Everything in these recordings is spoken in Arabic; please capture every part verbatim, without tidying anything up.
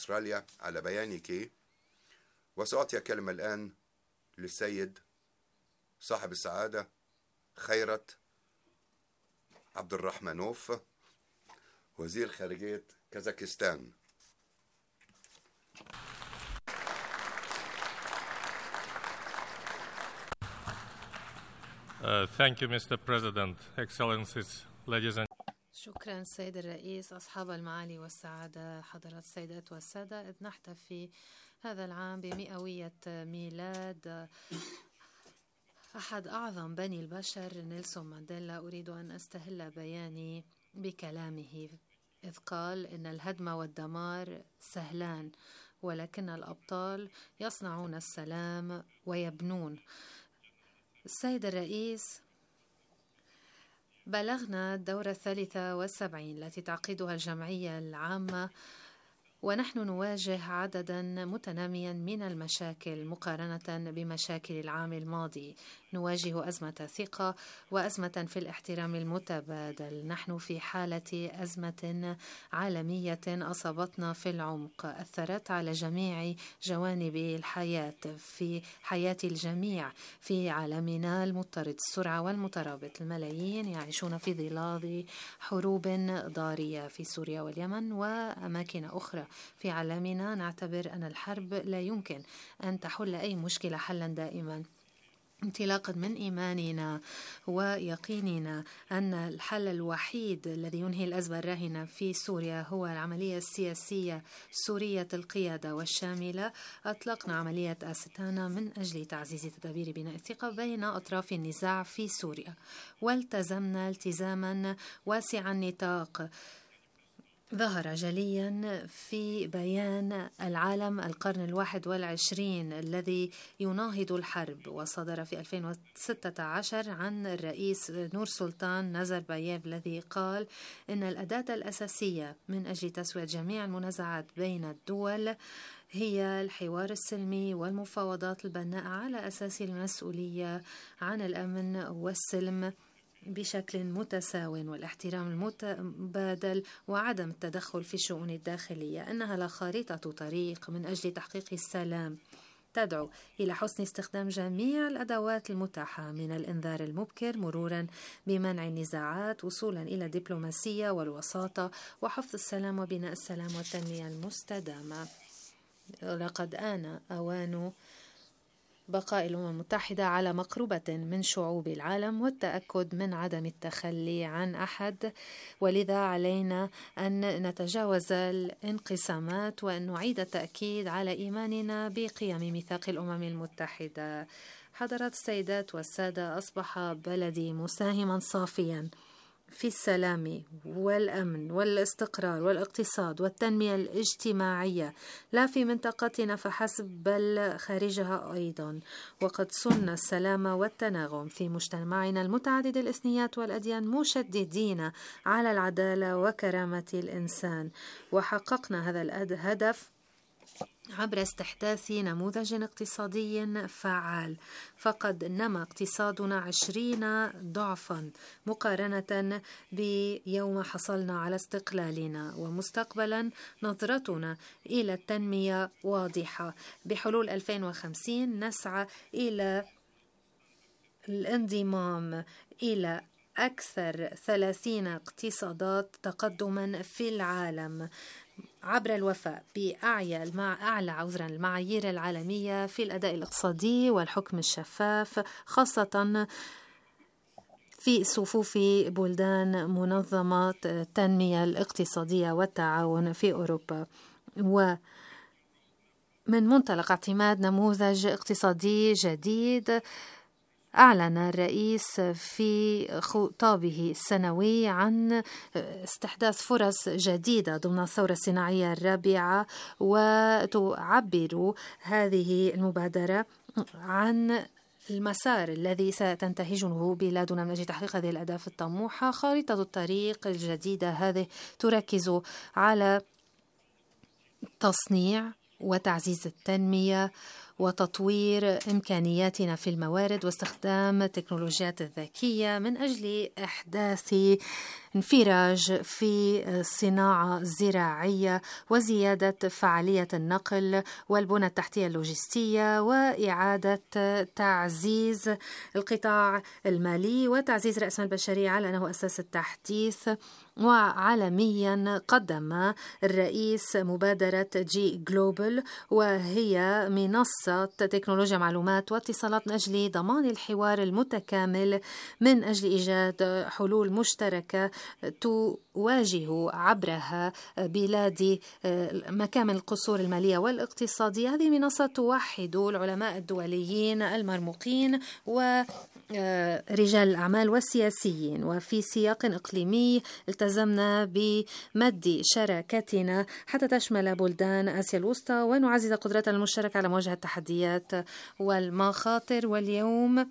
أستراليا على بيانك. وسأعطي كلمة الآن للسيد صاحب السعادة خيرت عبد الرحمنوف، وزير خارجية كازاخستان. Uh, thank you, Mister President, Excellencies, ladies and شكرا سيد الرئيس، أصحاب المعالي والسعادة، حضرات السيدات والسادة. إذ نحتفي هذا العام بمئوية ميلاد أحد أعظم بني البشر نيلسون مانديلا، أريد أن أستهل بياني بكلامه إذ قال إن الهدم والدمار سهلان، ولكن الأبطال يصنعون السلام ويبنون. السيد الرئيس، بلغنا الدورة الثالثة والسبعين التي تعقدها الجمعية العامة، ونحن نواجه عددا متناميا من المشاكل مقارنة بمشاكل العام الماضي. نواجه أزمة ثقة وأزمة في الاحترام المتبادل. نحن في حالة أزمة عالمية أصابتنا في العمق، أثرت على جميع جوانب الحياة، في حياة الجميع في عالمنا المضطرد السرعة والمترابط. الملايين يعيشون في ظلال حروب ضارية في سوريا واليمن وأماكن أخرى في عالمنا. نعتبر أن الحرب لا يمكن أن تحل أي مشكلة حلا دائما، انطلاقا من إيماننا ويقيننا أن الحل الوحيد الذي ينهي الأزمة الراهنة في سوريا هو العملية السياسية سورية القيادة والشاملة. أطلقنا عملية أستانا من أجل تعزيز تدابير بناء الثقة بين أطراف النزاع في سوريا، والتزمنا التزاما واسع النطاق ظهر جليا في بيان العالم القرن الواحد والعشرين الذي يناهض الحرب، وصدر في ألفين وستة عشر عن الرئيس نور سلطان نازرباييف الذي قال إن الأداة الأساسية من أجل تسوية جميع المنازعات بين الدول هي الحوار السلمي والمفاوضات البناءة على أساس المسؤولية عن الأمن والسلم بشكل متساو والاحترام المتبادل وعدم التدخل في الشؤون الداخلية. أنها لخارطة طريق من أجل تحقيق السلام تدعو إلى حسن استخدام جميع الأدوات المتاحة، من الإنذار المبكر مرورا بمنع النزاعات وصولا إلى الدبلوماسية والوساطة وحفظ السلام وبناء السلام والتنمية المستدامة. لقد آن أوان بقاء الأمم المتحدة على مقربة من شعوب العالم والتأكد من عدم التخلي عن أحد، ولذا علينا أن نتجاوز الانقسامات وأن نعيد التأكيد على إيماننا بقيم ميثاق الأمم المتحدة. حضرات السيدات والسادة، أصبح بلدي مساهما صافيا في السلام والأمن والاستقرار والاقتصاد والتنمية الاجتماعية، لا في منطقتنا فحسب بل خارجها أيضا. وقد صن السلام والتناغم في مجتمعنا المتعدد الإثنيات والأديان، مشددين على العدالة وكرامة الإنسان، وحققنا هذا الهدف عبر استحداث نموذج اقتصادي فعال. فقد نما اقتصادنا عشرين ضعفا مقارنة بيوم حصلنا على استقلالنا، ومستقبلا نظرتنا إلى التنمية واضحة. بحلول ألفين وخمسين نسعى إلى الانضمام إلى أكثر ثلاثين اقتصادات تقدما في العالم عبر الوفاء بأعلى مع أعلى عذرا المعايير العالمية في الأداء الاقتصادي والحكم الشفاف، خاصة في صفوف بلدان منظمة التنمية الاقتصادية والتعاون في أوروبا. ومن منطلق اعتماد نموذج اقتصادي جديد، أعلن الرئيس في خطابه السنوي عن استحداث فرص جديدة ضمن الثورة الصناعية الرابعة، وتعبر هذه المبادرة عن المسار الذي ستنتهجه بلادنا من أجل تحقيق هذه الأهداف الطموحة. خارطة الطريق الجديدة هذه تركز على تصنيع وتعزيز التنمية وتطوير إمكانياتنا في الموارد واستخدام التكنولوجيات الذكية من أجل إحداث انفراج في الصناعة الزراعية وزيادة فعالية النقل والبنى التحتية اللوجستية وإعادة تعزيز القطاع المالي وتعزيز رأس المال البشري على أنه أساس التحديث. وعالميا قدم الرئيس مبادرة جي جلوبال، وهي منصة تكنولوجيا معلومات واتصالات من أجل ضمان الحوار المتكامل من أجل إيجاد حلول مشتركة تواجه عبرها بلاد مكامن القصور المالية والاقتصادية. هذه المنصة توحد العلماء الدوليين المرموقين ورجال الأعمال والسياسيين، وفي سياق إقليمي التزمنا بمد شراكتنا حتى تشمل بلدان آسيا الوسطى ونعزز قدرتنا المشتركة على مواجهة التحديات والمخاطر. واليوم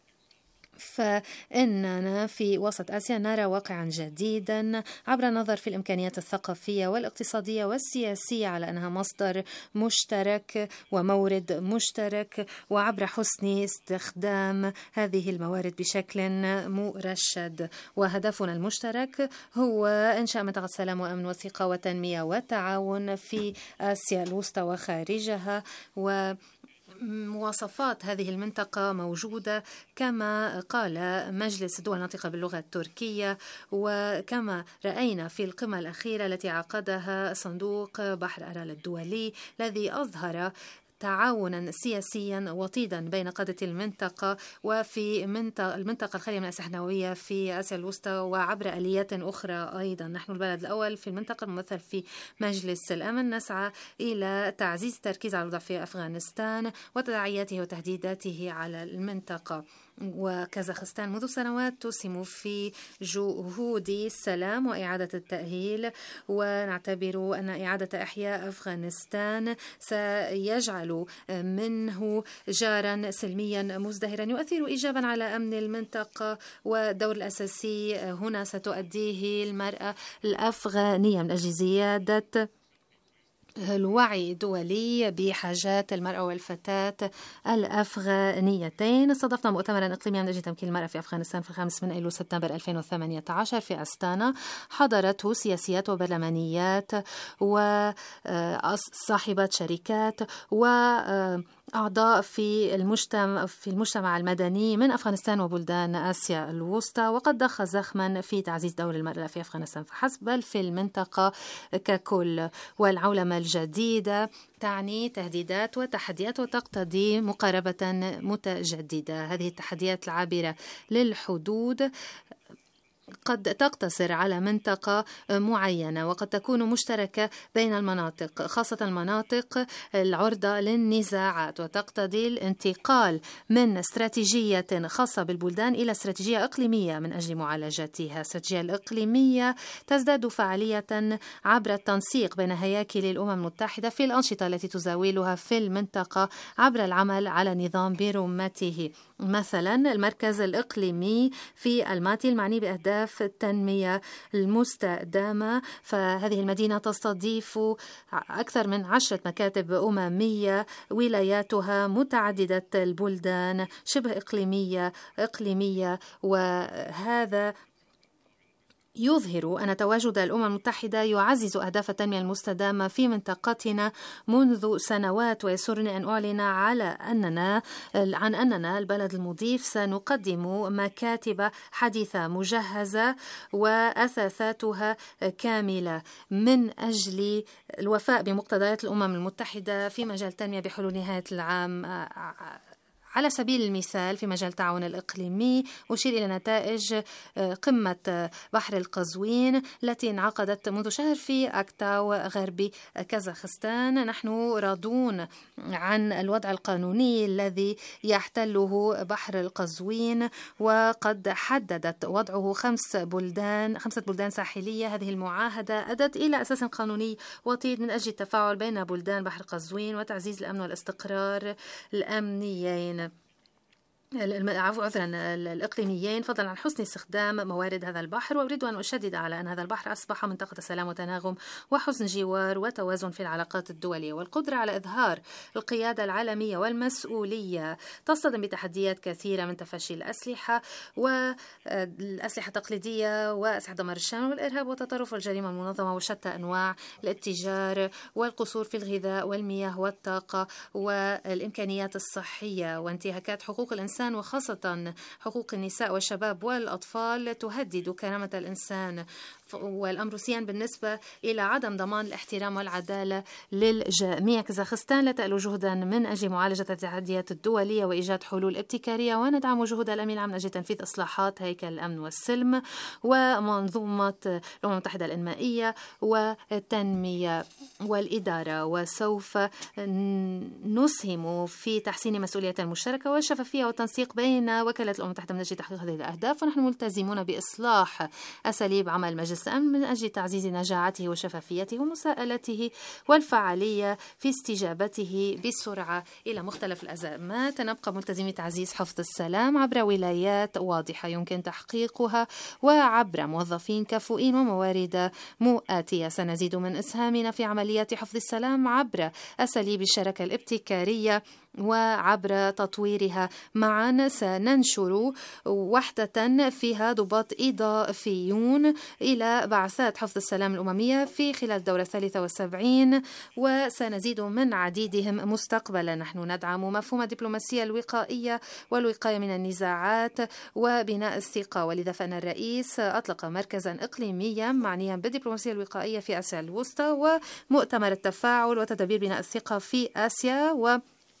فإننا في وسط آسيا نرى واقعا جديدا عبر النظر في الإمكانيات الثقافية والاقتصادية والسياسية على أنها مصدر مشترك ومورد مشترك، وعبر حسن استخدام هذه الموارد بشكل مرشد. وهدفنا المشترك هو إنشاء منطقة سلام وأمن وثقة وتنمية وتعاون في آسيا الوسطى وخارجها. و مواصفات هذه المنطقة موجودة كما قال مجلس الدول الناطقة باللغة التركية، وكما رأينا في القمة الأخيرة التي عقدها صندوق بحر أرال الدولي الذي أظهر تعاونا سياسيا وطيدا بين قادة المنطقة وفي المنطقة الخالية من الأسلحة النووية في آسيا الوسطى وعبر آليات أخرى. أيضا نحن البلد الأول في المنطقة الممثل في مجلس الأمن، نسعى إلى تعزيز التركيز على الوضع في أفغانستان وتداعياته وتهديداته على المنطقة. وكازاخستان منذ سنوات تسهم في جهود السلام وإعادة التأهيل، ونعتبر أن إعادة إحياء أفغانستان سيجعل منه جارا سلميا مزدهرا يؤثر إيجابا على أمن المنطقة. والدور الأساسي هنا ستؤديه المرأة الأفغانية من أجل زيادة الوعي الدولي بحاجات المرأة والفتاة الأفغانيتين. استضفنا مؤتمرا إقليميا من أجل تمكين المرأة في أفغانستان في الخامس من أيلول سبتمبر ألفين وثمانية عشر في أستانا. حضرته سياسيات وبرلمانيات وصاحبات شركات و أعضاء في المجتمع في المجتمع المدني من أفغانستان وبلدان آسيا الوسطى، وقد ضخ زخما في تعزيز دور المرأة في أفغانستان فحسب بل في المنطقة ككل. والعولمة الجديدة تعني تهديدات وتحديات وتقتضي مقاربة متجددة. هذه التحديات العابرة للحدود قد تقتصر على منطقة معينة وقد تكون مشتركة بين المناطق، خاصة المناطق العرضة للنزاعات، وتقتضي الانتقال من استراتيجية خاصة بالبلدان إلى استراتيجية إقليمية من أجل معالجتها. الاستراتيجية الإقليمية تزداد فعالية عبر التنسيق بين هياكل الأمم المتحدة في الأنشطة التي تزاولها في المنطقة عبر العمل على نظام برمته. مثلا المركز الإقليمي في الماتي المعني بأهداف التنمية المستدامة، فهذه المدينة تستضيف أكثر من عشرة مكاتب أممية ولاياتها متعددة البلدان شبه إقليمية إقليمية وهذا يظهر أن تواجد الأمم المتحدة يعزز أهداف التنمية المستدامة في منطقتنا منذ سنوات. ويسرني أن أعلن على أننا عن أننا البلد المضيف سنقدم مكاتب حديثة مجهزة وأثاثاتها كاملة من أجل الوفاء بمقتضيات الأمم المتحدة في مجال التنمية بحلول نهاية العام. على سبيل المثال في مجال التعاون الإقليمي أشير إلى نتائج قمة بحر القزوين التي انعقدت منذ شهر في أكتاو غربي كازاخستان. نحن راضون عن الوضع القانوني الذي يحتله بحر القزوين، وقد حددت وضعه خمس بلدان خمسة بلدان ساحلية. هذه المعاهدة أدت إلى أساس قانوني وطيد من أجل التفاعل بين بلدان بحر القزوين وتعزيز الأمن والاستقرار الأمنيين. عذرا الإقليميين فضلا عن حسن استخدام موارد هذا البحر. وأريد أن أشدد على أن هذا البحر أصبح منطقة سلام وتناغم وحسن جوار وتوازن في العلاقات الدولية، والقدرة على إظهار القيادة العالمية والمسؤولية تصطدم بتحديات كثيرة من تفشي الأسلحة والأسلحة التقليدية وأسلحة دمار الشامل والإرهاب وتطرف الجريمة المنظمة وشتى أنواع الاتجار والقصور في الغذاء والمياه والطاقة والإمكانيات الصحية وانتهاكات حقوق الإنسان وخاصة حقوق النساء والشباب والأطفال تهدد كرامة الإنسان. والأمر سيان بالنسبة إلى عدم ضمان الاحترام والعدالة للجميع. كازاخستان لا تألو جهدا من أجل معالجة التحديات الدولية وإيجاد حلول ابتكارية، وندعم جهود الأمين العام من أجل تنفيذ إصلاحات هيكل الأمن والسلم ومنظومة الأمم المتحدة الإنمائية والتنمية والإدارة، وسوف نسهم في تحسين مسؤولية المشتركة والشفافية والتنسيق بين وكالة الأمم المتحدة من أجل تحقيق هذه الأهداف. ونحن ملتزمون بإصلاح أساليب عمل مجلس الأمن من أجل تعزيز نجاعته وشفافيته ومساءلته والفعالية في استجابته بسرعة إلى مختلف الأزمات. نبقى ملتزمين تعزيز حفظ السلام عبر ولايات واضحة يمكن تحقيقها وعبر موظفين كفؤين وموارد مؤاتية. سنزيد من إسهامنا في عمليات حفظ السلام عبر أساليب الشراكة الابتكارية وعبر تطويرها. معا سننشر وحدة فيها ضباط إضافيون إلى بعثات حفظ السلام الأممية في خلال الدورة الثالثة والسبعين، وسنزيد من عديدهم مستقبلا. نحن ندعم مفهوم الدبلوماسية الوقائية والوقاية من النزاعات وبناء الثقة، ولذا فإن الرئيس أطلق مركزا إقليميا معنيا بالدبلوماسية الوقائية في آسيا الوسطى ومؤتمر التفاعل وتدابير بناء الثقة في آسيا، و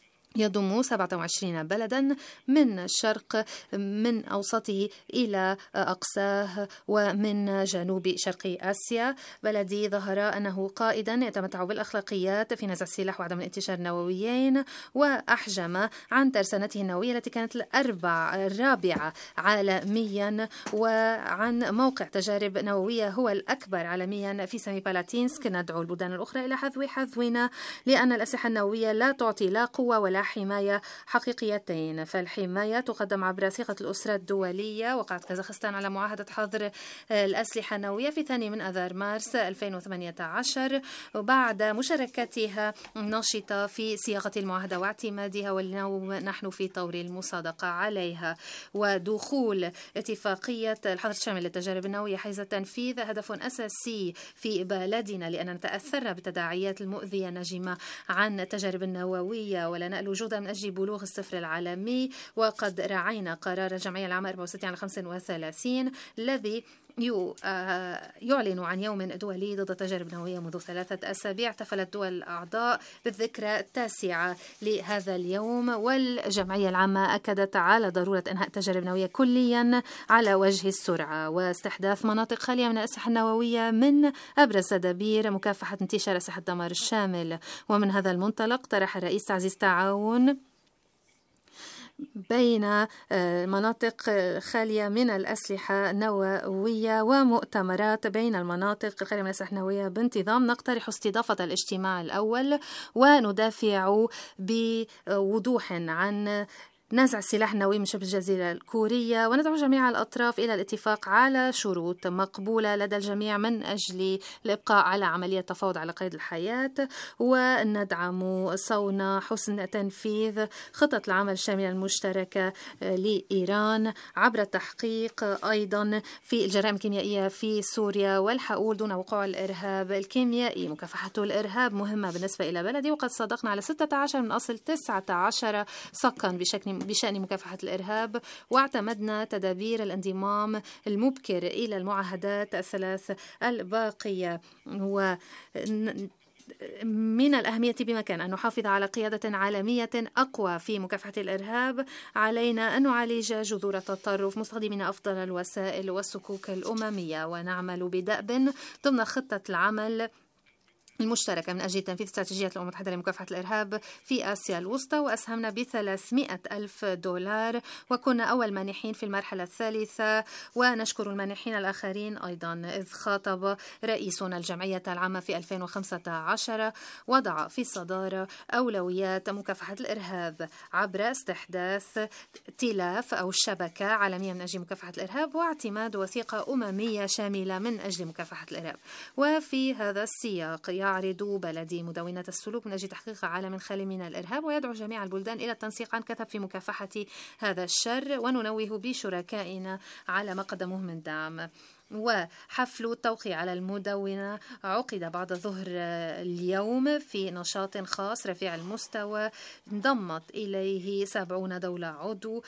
يضم سبعة وعشرين بلدا من الشرق من أوسطه إلى أقصاه ومن جنوب شرق آسيا. بلدي ظهر أنه قائدا يتمتع بالأخلاقيات في نزع السلاح وعدم الانتشار النوويين، وأحجم عن ترسانته النووية التي كانت الأربع الرابعة عالميا، وعن موقع تجارب نووية هو الأكبر عالميا في سيميبالاتينسك. ندعو البلدان الأخرى إلى حذو حذونا لأن الأسلحة النووية لا تعطي لا قوة ولا حماية حقيقيتين، فالحماية تقدم عبر صيغة الأسرة الدولية. وقعت كازاخستان على معاهدة حظر الأسلحة النووية في الثاني من أذار مارس ألفين وثمانية عشر وبعد مشاركتها نشطة في صياغة المعاهدة واعتمادها، واليوم نحن في طور المصادقة عليها. ودخول اتفاقية الحظر الشامل للتجارب النووية حيز التنفيذ هدف أساسي في بلدنا، لأننا نتأثر بالتداعيات المؤذية الناجمة عن التجارب النووية ولا نألو وجودها من أجل بلوغ الصفر العالمي. وقد راعينا قرار الجمعية العامة أربعة وستين على خمسة وثلاثين الذي يعلن عن يوم دولي ضد التجارب النووية منذ ثلاثة أسابيع. احتفلت الدول الأعضاء بالذكرى التاسعة لهذا اليوم، والجمعية العامة أكدت على ضرورة إنهاء التجارب النووية كليا على وجه السرعة واستحداث مناطق خالية من الأسلحة النووية من أبرز تدابير مكافحة انتشار أسلحة الدمار الشامل. ومن هذا المنطلق طرح الرئيس تعزيز تعاون بين مناطق خالية من الأسلحة النووية ومؤتمرات بين المناطق الخالية من الأسلحة النووية بانتظام. نقترح استضافة الاجتماع الأول وندافع بوضوح عن نزع السلاح النووي من شبه الجزيرة الكورية، وندعو جميع الأطراف إلى الاتفاق على شروط مقبولة لدى الجميع من أجل الإبقاء على عملية تفاوض على قيد الحياة. وندعم صون حسن تنفيذ خطة العمل الشاملة المشتركة لإيران عبر التحقيق أيضا في الجرائم الكيميائية في سوريا والحقول دون وقوع الإرهاب الكيميائي. مكافحة الإرهاب مهمة بالنسبة إلى بلدي، وقد صادقنا على ستة عشر من أصل تسعة عشر صكا بشكل بشأن مكافحة الإرهاب، واعتمدنا تدابير الانضمام المبكر إلى المعاهدات الثلاث الباقية. و من الأهمية بمكان أن نحافظ على قيادة عالمية أقوى في مكافحة الإرهاب. علينا أن نعالج جذور التطرف مستخدمين أفضل الوسائل والصكوك الأممية، ونعمل بدأب ضمن خطة العمل المشتركة من أجل تنفيذ استراتيجية الأمم المتحدة لمكافحة الإرهاب في آسيا الوسطى، وأسهمنا بثلاثمائة ألف دولار وكنا أول مانحين في المرحلة الثالثة، ونشكر المانحين الآخرين أيضا. إذ خاطب رئيسنا الجمعية العامة في ألفين وخمسة عشر وضع في الصدارة أولويات مكافحة الإرهاب عبر استحداث ائتلاف أو شبكة عالمية من أجل مكافحة الإرهاب واعتماد وثيقة أممية شاملة من أجل مكافحة الإرهاب. وفي هذا السياق يعرض بلدي مدونة السلوك من أجل تحقيق عالم خالي من الإرهاب، ويدعو جميع البلدان إلى التنسيق عن كثب في مكافحة هذا الشر، وننوه بشركائنا على ما قدموه من دعم. وحفل التوقيع على المدونة عقد بعد ظهر اليوم في نشاط خاص رفيع المستوى انضمت إليه سبعون دولة عضو،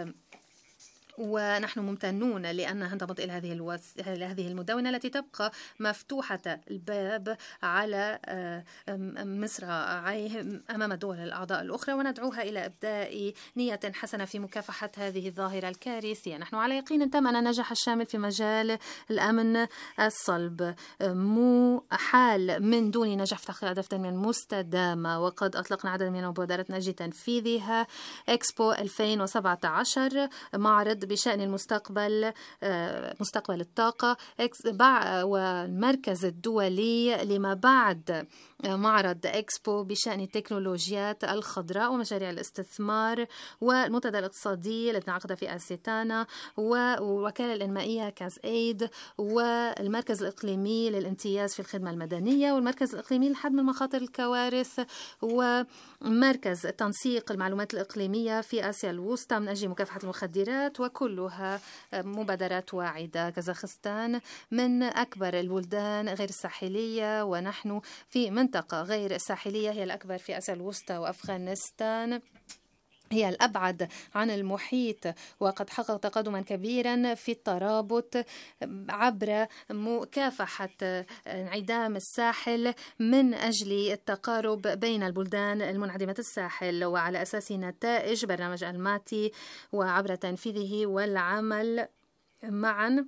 ونحن ممتنون لأنها انضمت إلى هذه الوس... هذه المدونة التي تبقى مفتوحة الباب على مصراعيه أمام الدول الأعضاء الأخرى، وندعوها إلى إبداء نية حسنة في مكافحة هذه الظاهرة الكارثية. نحن على يقين تام أن النجاح الشامل في مجال الأمن الصلب مو حال من دون نجاح في تحقيق أهداف التنمية المستدامة، وقد أطلقنا عدد من المبادرات من أجل تنفيذها. إكسبو ألفين وسبعة عشر معرض بشأن المستقبل مستقبل الطاقة، والمركز الدولي لما بعد معرض إكسبو بشأن التكنولوجيات الخضراء ومشاريع الاستثمار، والمنتدى الاقتصادي الذي انعقد في أستانا، والوكالة الإنمائية كاز إيد، والمركز الإقليمي للامتياز في الخدمة المدنية، والمركز الإقليمي لحد مخاطر الكوارث، ومركز تنسيق المعلومات الإقليمية في آسيا الوسطى من أجل مكافحة المخدرات، وكلها مبادرات واعدة. كازاخستان من أكبر البلدان غير الساحلية، ونحن في منطقة غير الساحلية هي الأكبر في آسيا الوسطى، وأفغانستان هي الأبعد عن المحيط، وقد حقق تقدما كبيرا في الترابط عبر مكافحة انعدام الساحل من أجل التقارب بين البلدان المنعدمة الساحل، وعلى أساس نتائج برنامج الماتي وعبر تنفيذه والعمل معا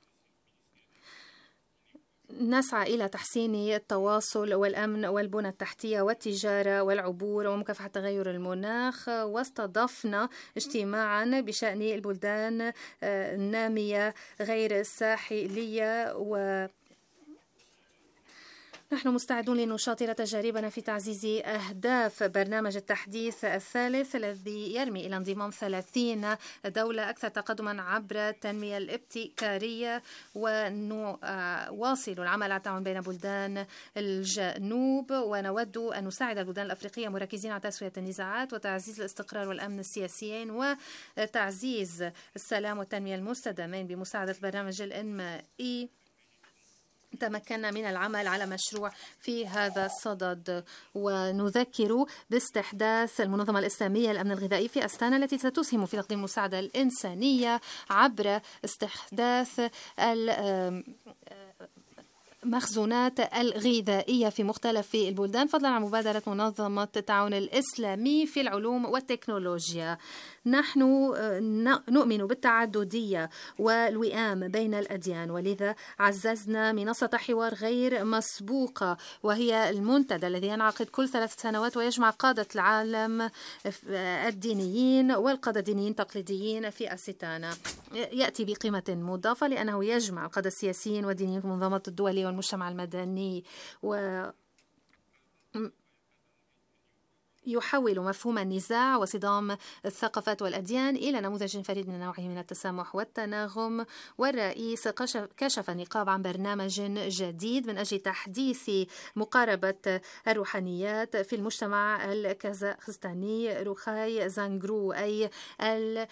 نسعى إلى تحسين التواصل والأمن والبنى التحتية والتجارة والعبور ومكافحة تغير المناخ. واستضفنا اجتماعا بشأن البلدان النامية غير الساحلية، و نحن مستعدون لنشاطر تجاربنا في تعزيز أهداف برنامج التحديث الثالث الذي يرمي إلى انضمام ثلاثين دولة أكثر تقدما عبر التنمية الابتكارية، ونواصل العمل على التعاون بين بلدان الجنوب، ونود أن نساعد البلدان الأفريقية مركزين على تسوية النزاعات وتعزيز الاستقرار والأمن السياسيين وتعزيز السلام والتنمية المستدامين بمساعدة البرنامج الإنمائي. تمكنا من العمل على مشروع في هذا الصدد، ونذكر باستحداث المنظمة الإسلامية للأمن الغذائي في أستانا التي ستسهم في تقديم المساعدة الإنسانية عبر استحداث مخزونات الغذائية في مختلف البلدان، فضلا عن مبادرة منظمة التعاون الإسلامي في العلوم والتكنولوجيا. نحن نؤمن بالتعددية والوئام بين الأديان، ولذا عززنا منصة حوار غير مسبوقة، وهي المنتدى الذي ينعقد كل ثلاث سنوات ويجمع قادة العالم الدينيين والقادة الدينيين التقليديين في أستانا. يأتي بقيمة مضافة لأنه يجمع القادة السياسيين والدينيين في المنظمات الدولية والمجتمع المدني، و يحول مفهوم النزاع وصدام الثقافات والأديان إلى نموذج فريد من نوعه من التسامح والتناغم. والرئيس كشف النقاب عن برنامج جديد من أجل تحديث مقاربة الروحانيات في المجتمع الكازاخستاني، روخاي زانغرو، أي ال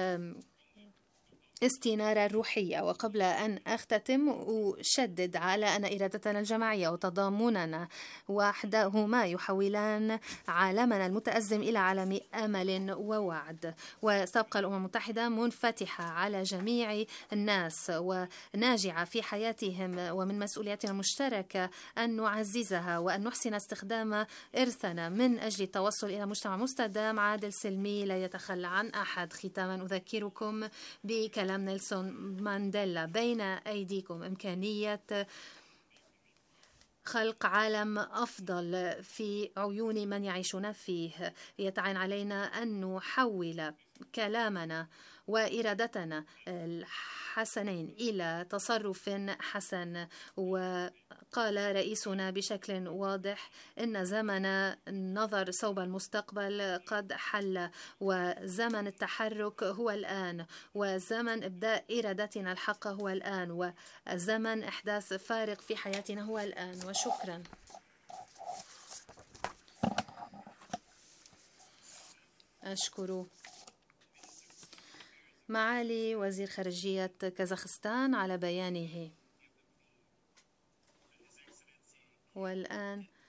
استنارة الروحية. وقبل أن أختتم أشدد على أن إرادتنا الجماعية وتضامننا وحدهما يحولان عالمنا المتأزم إلى عالم أمل ووعد، وستبقى الأمم المتحدة منفتحة على جميع الناس وناجعة في حياتهم، ومن مسؤولياتنا المشتركة أن نعززها وأن نحسن استخدام إرثنا من أجل التوصل إلى مجتمع مستدام عادل سلمي لا يتخلى عن أحد. ختاما أذكركم بكلام نيلسون مانديلا: بين أيديكم إمكانية خلق عالم أفضل في عيون من يعيشون فيه. يتعين علينا أن نحول كلامنا وإرادتنا الحسنين إلى تصرف حسن. وقال رئيسنا بشكل واضح إن زمن النظر صوب المستقبل قد حل، وزمن التحرك هو الآن، وزمن إبداء إرادتنا الحق هو الآن، وزمن إحداث فارق في حياتنا هو الآن. وشكرا. أشكر معالي وزير خارجية كازاخستان على بيانه. والآن